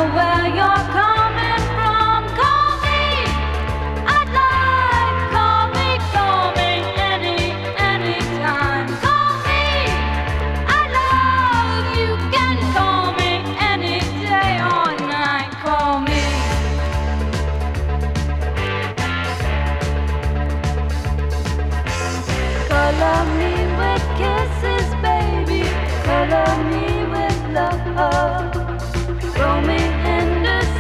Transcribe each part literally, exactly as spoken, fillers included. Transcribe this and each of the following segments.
where you're coming from. Call me, I'd like. Call me, call me any, any time. Call me, I love. You can call me any day or night. Call me. Color me with kisses, baby. Color me with love. Throw me in the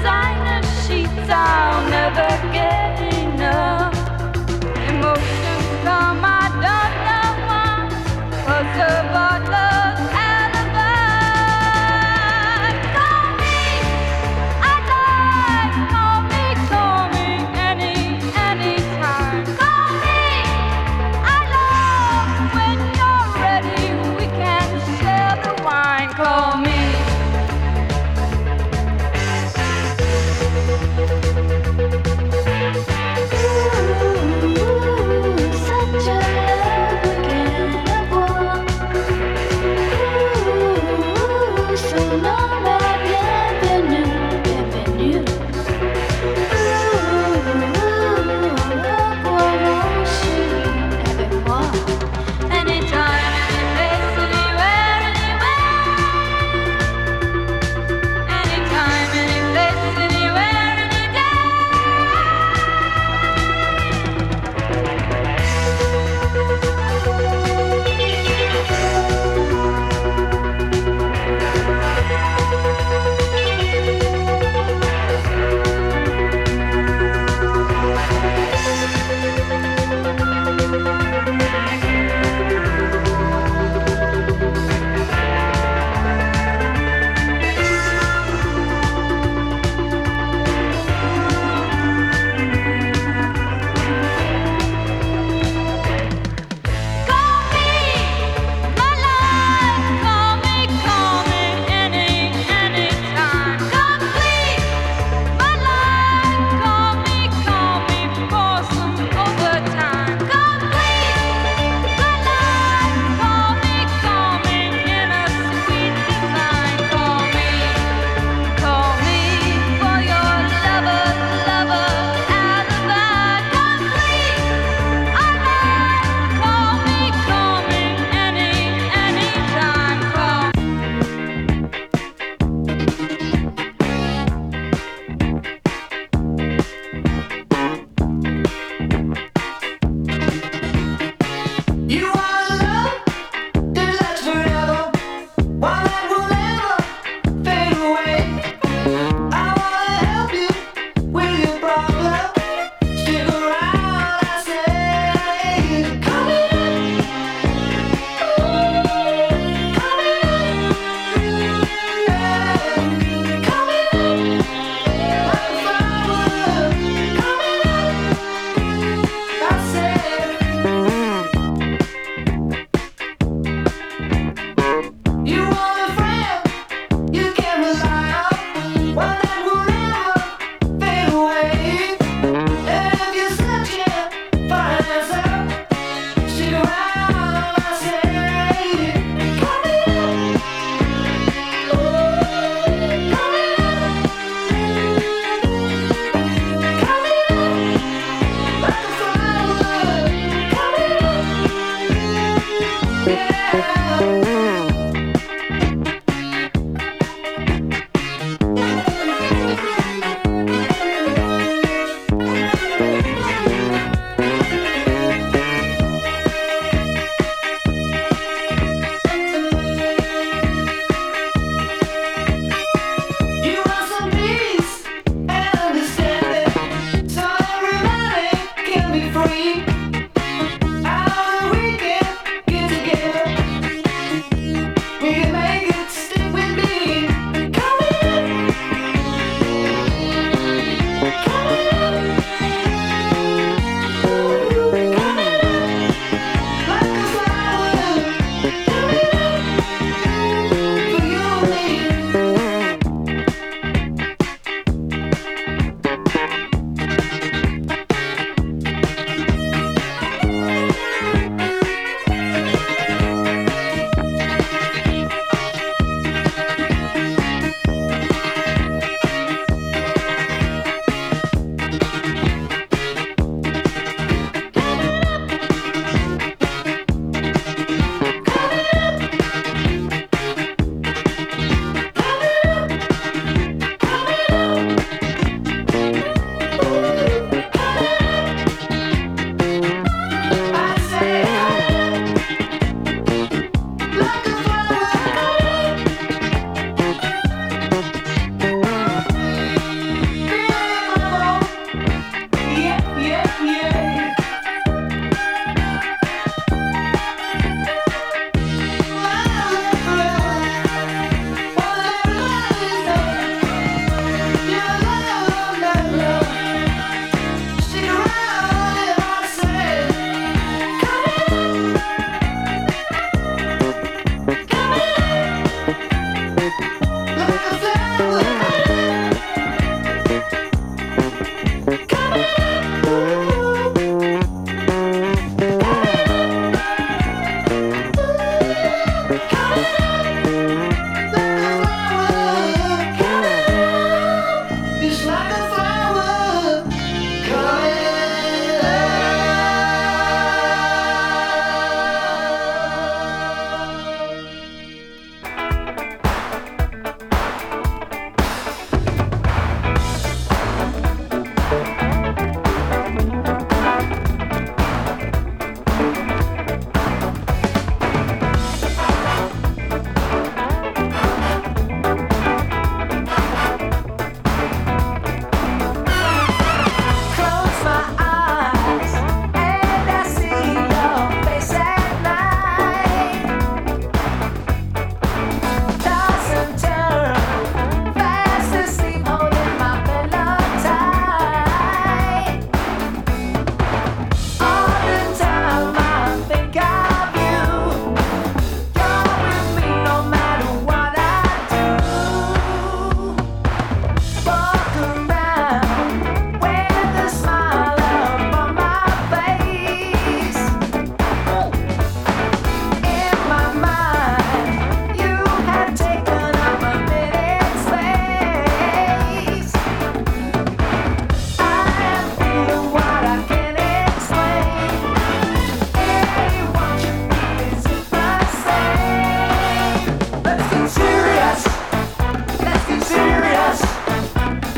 Let's get serious.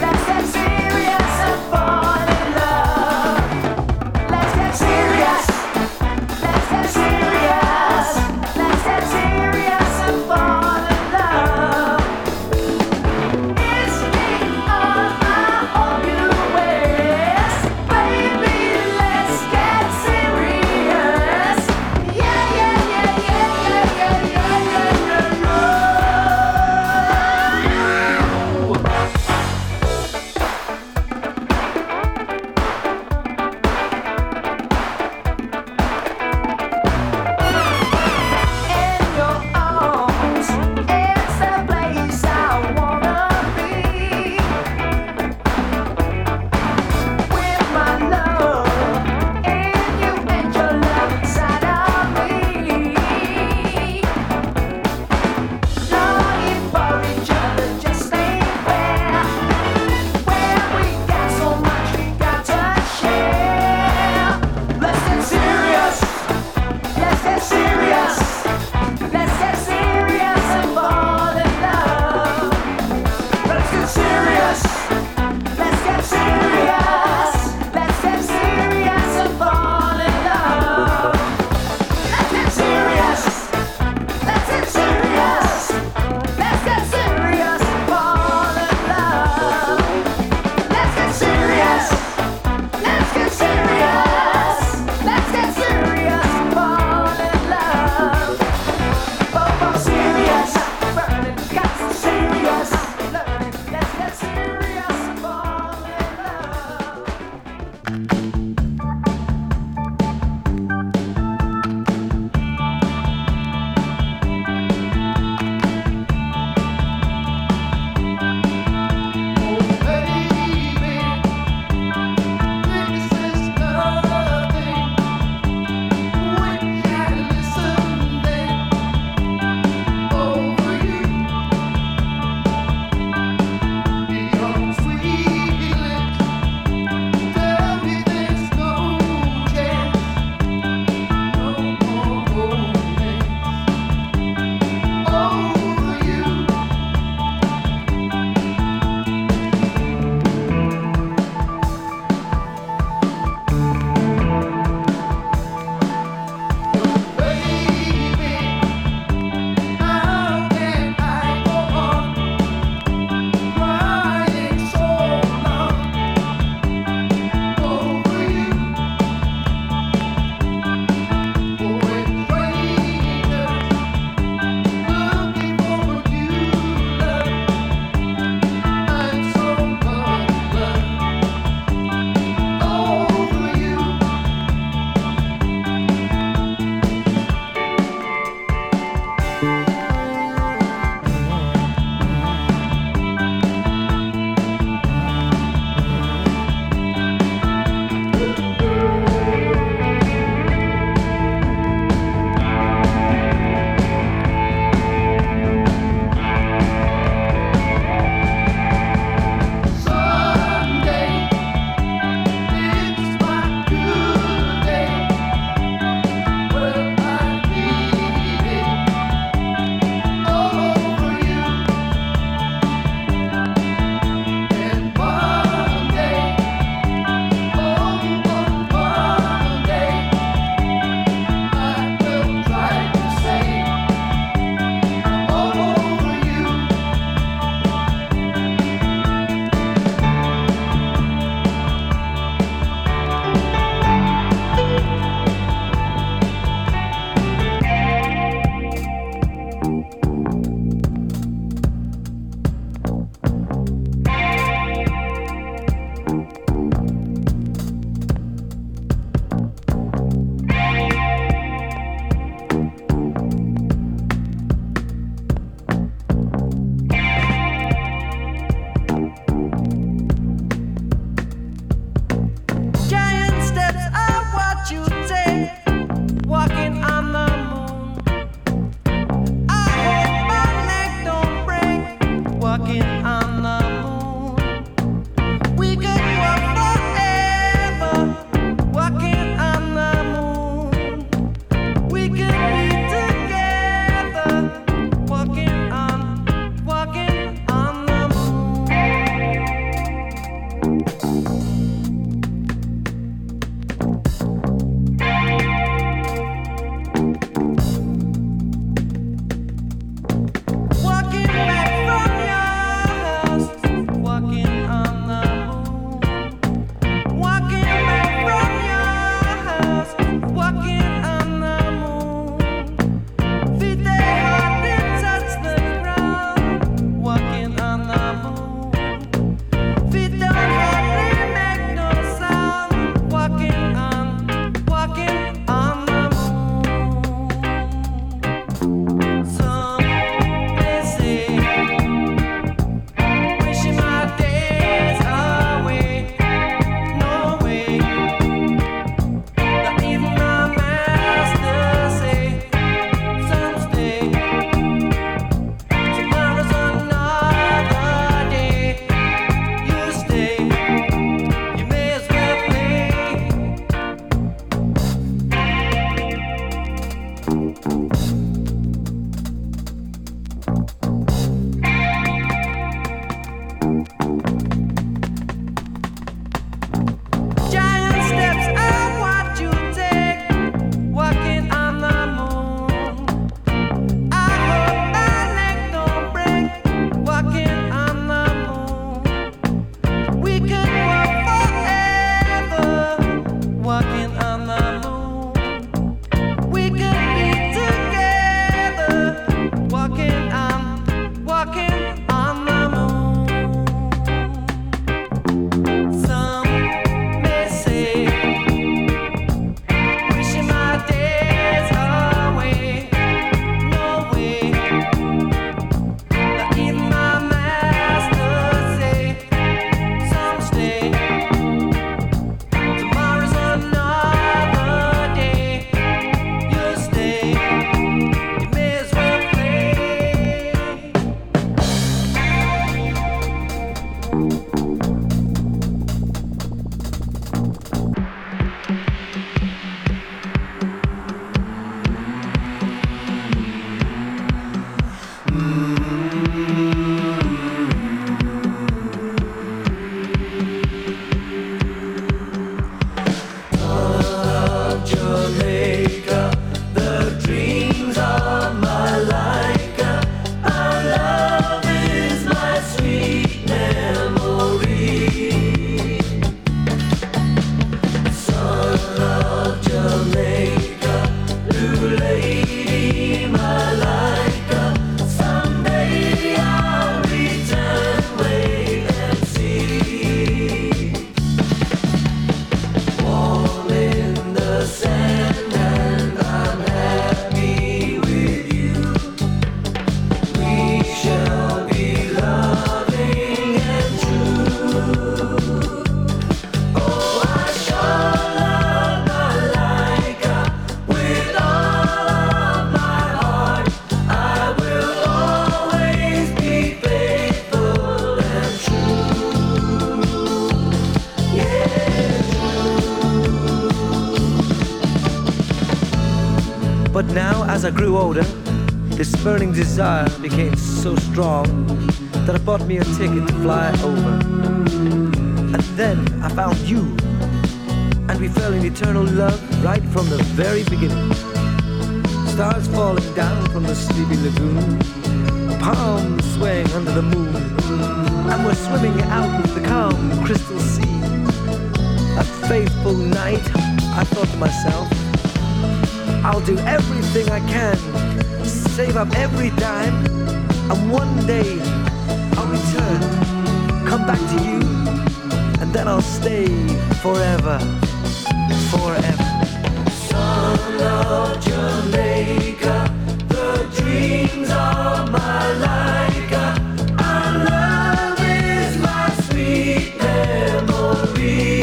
But now, as I grew older, this burning desire became so strong that I bought me a ticket to fly over. And then I found you, and we fell in eternal love right from the very beginning. Stars falling down from the sleepy lagoon, palms swaying under the moon, and we're swimming out of the calm crystal sea. A faithful night, I thought to myself, I'll do everything I can, save up every dime, and one day I'll return, come back to you, and then I'll stay forever, forever. Son of Jamaica, the dreams of my Laika, our love is my sweet memory.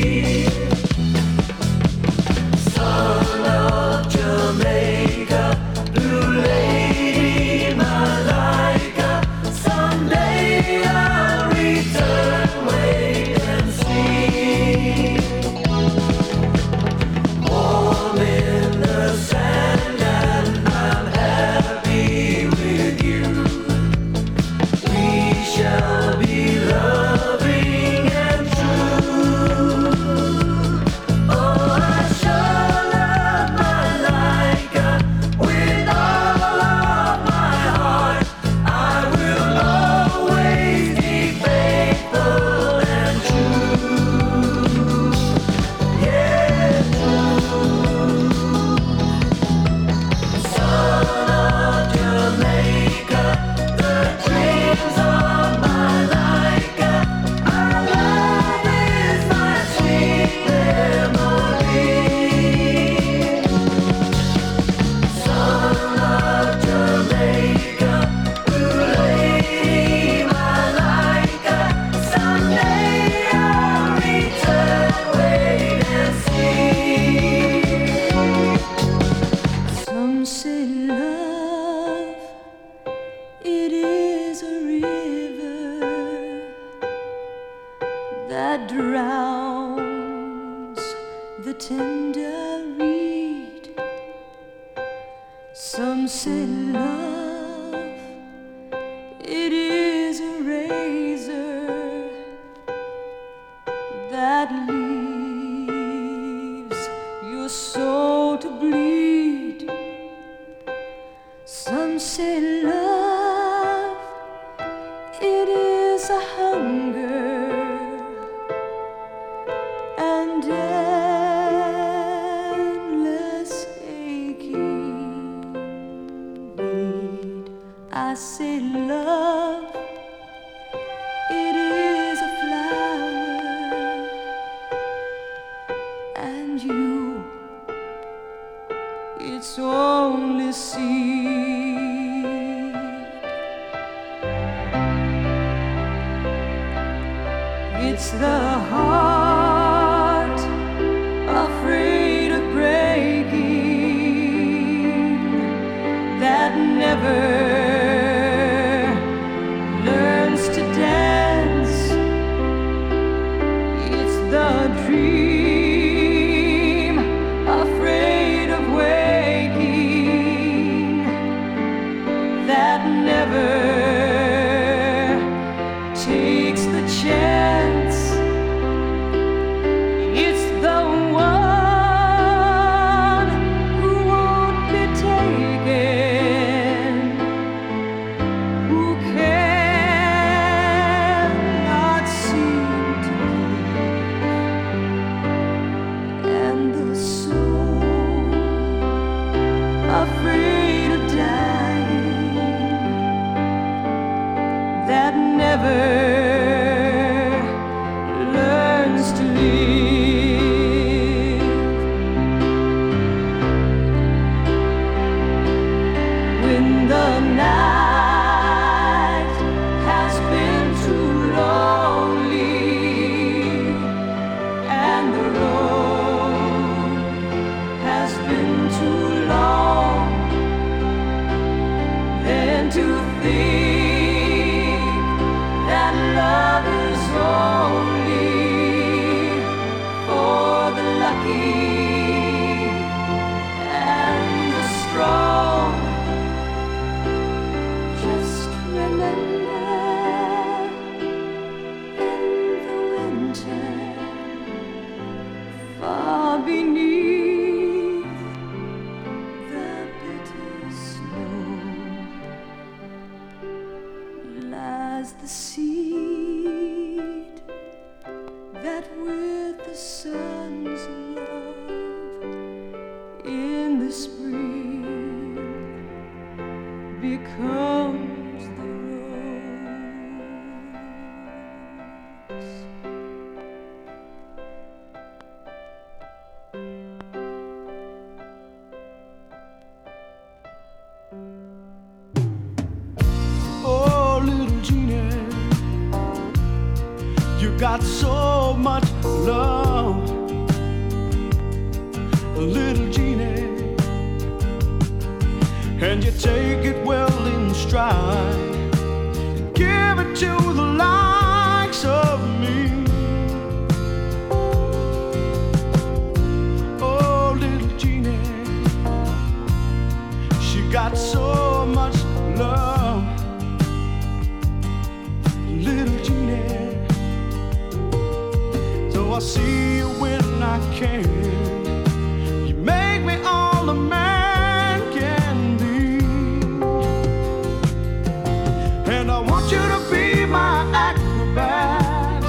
Son of Jamaica, blue lady, my Laika, someday I'll return, wait and see. Warm in the sand and I'm happy with you. We shall be loving and true. Oh, I shall love my Laika with all of my heart. I will always be faithful and true. Yeah, true. Son of Jamaica, the dreams of my Laika, our love is my sweet memory. Son of Jamaica, blue lady, my Laika, someday I'll return, wait and see. Some say love, it is a river that drowns the tender reed. Some say love, it is a razor that leaves your soul to bleed. Some say love, it is a hunger and endless aching need. I say love, it is a flower, and you, it's only seed. It's the heart afraid of breaking that never learns to dance. It's the dream afraid of waking that never takes the chance. It's the one who won't be taken mountain, far beneath the bitter snow lies the seed that with the sun's love in the spring becomes the rose. Oh, little Jeannie, you got so much love. Little Jeannie, and you take it well in stride, give it to the likes of me. Oh, little Jeannie, she got so much love. Little Jeannie, so I see you when I can. You make me all a man can be, and I want you to be my acrobat.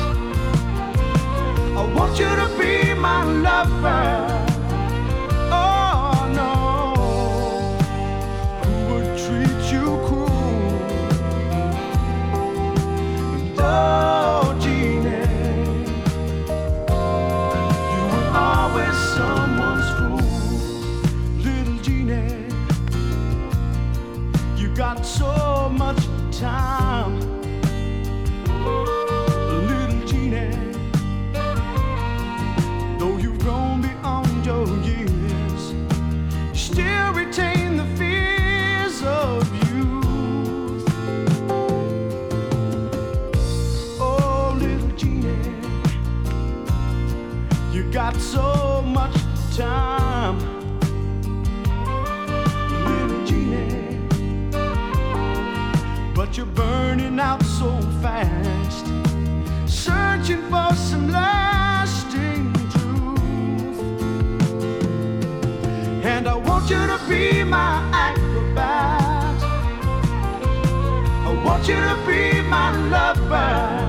I want you to be my lover. Oh no, who would treat you cruel? And oh, Jeannie, you were always someone's fool. Little Jeannie, you got so much time. Little Jeannie, though you've grown beyond your years, you still retain the fears of youth. Oh, little Jeannie, you got so much time. Little Jeannie, but you're burning out so fast, searching for some lasting truth. And I want you to be my acrobat. I want you to be my lover.